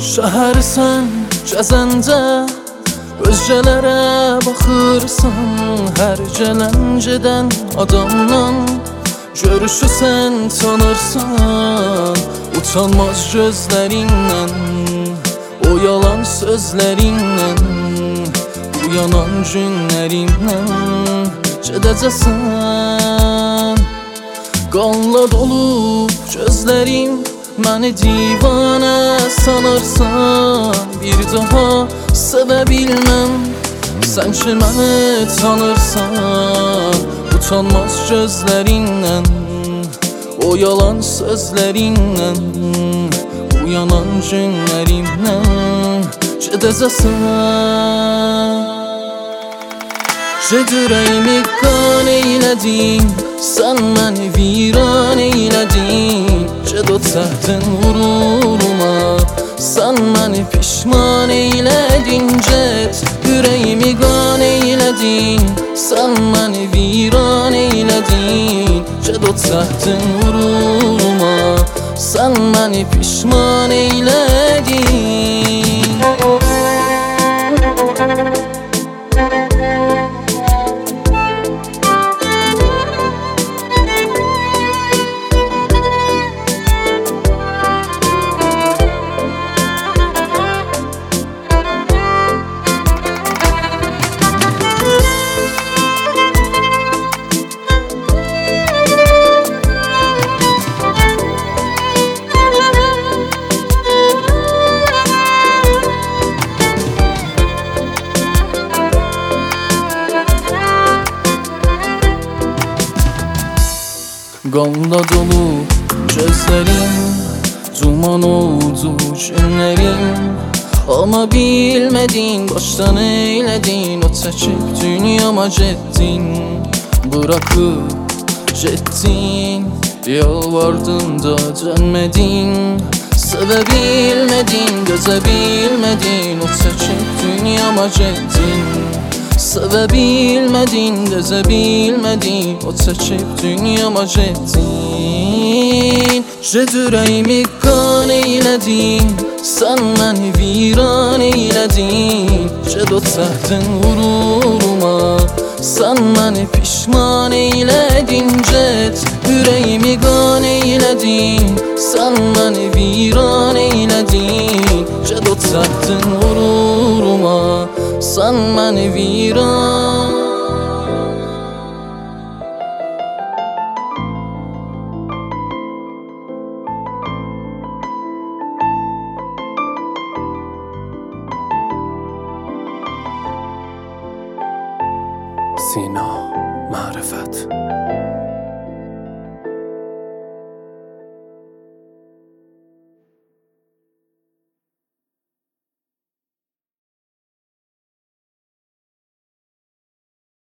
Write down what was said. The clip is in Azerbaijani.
Şəhərsən gəzəndə özgələrə baxırsan, hər gələn gedən adamdan görüşürsən, tanırsan. Utanmaz gözlərindən, o yalan sözlərindən, bu yanan günlərindən gedəcəksən. Qanla dolub gözlərim, məni divanə sanırsan. Bir daha sevə bilməm, sən ki məni tanırsan. Utanmaz gözlərindən, o yalan sözlərindən, bu yanan günlərindən gedəcəksən. Ged ürəyimi qan eylədin, sən məni viran eylədin. Ged o çəhdin qüruruma, sən məni pişman eylədin. Ged ürəyimi qan eylədin, sən məni viran eylədin. Ged o çəhdin qüruruma, sən məni pişman eylədin. Qanla dolu gözlərim, duman oldu günlərim. Ama bilmədin, başdan eylədin, o çəkib dünyama getdin. Bırakıb getdin, yalvardın da dönmədin. Sevə bilmədin, dözə bilmədin, o çəkib dünyama getdin. Sevə bilmədin, dözə bilmədin, o çəkib dünyama getdin. Ged ürəyimi qan eylədin, sən məni viran eylədin. Ged o çəhdin qüruruma, sən məni pişman eylədin. Ged ürəyimi qan eylədin, sən məni viran eylədin. Ged o çəhdin qüruruma, sən məni viran. سینا معرفت